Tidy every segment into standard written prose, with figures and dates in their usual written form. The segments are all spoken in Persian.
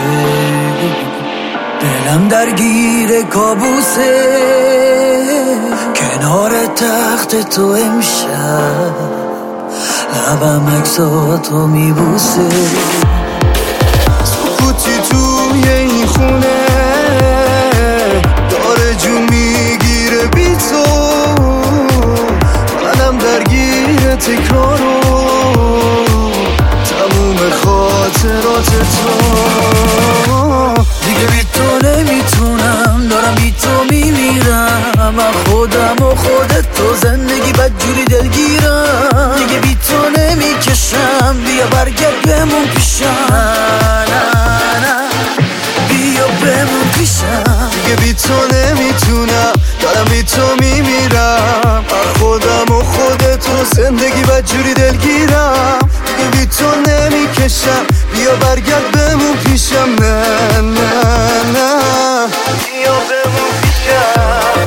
دلم درگیر کابوسه، کنار تخت تو امشب لبم عکساتو میبوسه. سکوتی توی این خونه داره جون میگیره بی تو، منم درگیر تکرارو تموم خاطرات تو. دیگه بی تو نمیتونم، دارم بی تو میمیرم، من خودم و خودت تو زندگی بدجوری دلگیرم. دیگه بی تو نمیکشم، بیا برگرد بمون پیشم، نه بیا بمون پیشم. دیگه بی تو نمیتونم، دارم بی تو میمیرم، من خودم و خودت تو زندگی بدجوری دلگیرم. دیگه بی تو نمیکشم، بیا برگرد بمون پیشم، نه بیا بمون پیشم.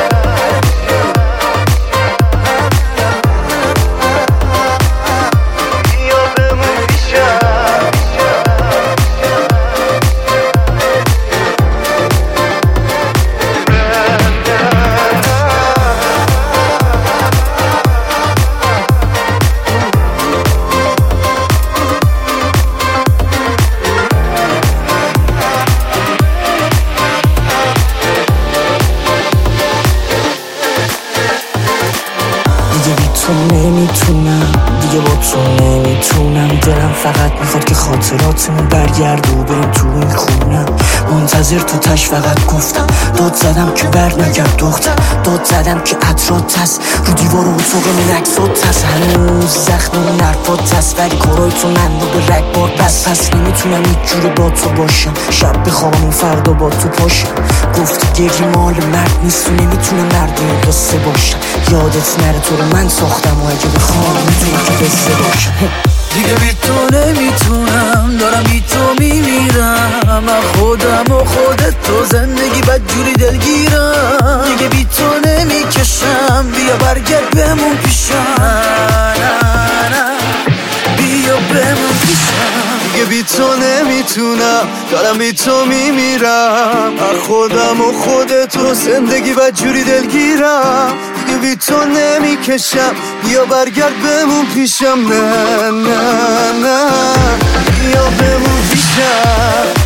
نمیتونم دیگه با تو نمیتونم، دلم فقط میخواد که خاطراتمون برگرد و بریم تو این خونم. منتظر تو تش فقط گفتم، داد زدم که بر نگرد دختر، داد زدم که عطرات هست رو دیوار و اتاق من عکسات هست، هنوز زخم اون حرفات هست، ولی کارای تو من رو به رگبار بس. پس نمیتونم یک جوری با تو باشم، شب بخوابم و فردا با تو پاشم. گفتی گریه مال مرد نیست و نمیتونم مردم قصه باشم، یادت نره تو رو من ساختم و اگه بخوام میتونم که قصه باشم. دیگه بی تو نمیتونم، دارم بی تو میمیرم، من خودم و خودت تو زندگی بدجوری دلگیرم. دیگه بی تو نمیکشم، بیا برگرد بمون پیشم، نه بیا بمون پیشم. دیگه بی تو نمیتونم، دارم بی تو میمیرم، من خودم و خودت تو زندگی بدجوری دلگیرم. دیگه بی تو نمیکشم، بیا برگرد بمون پیشم، نه بیا بمون پیشم.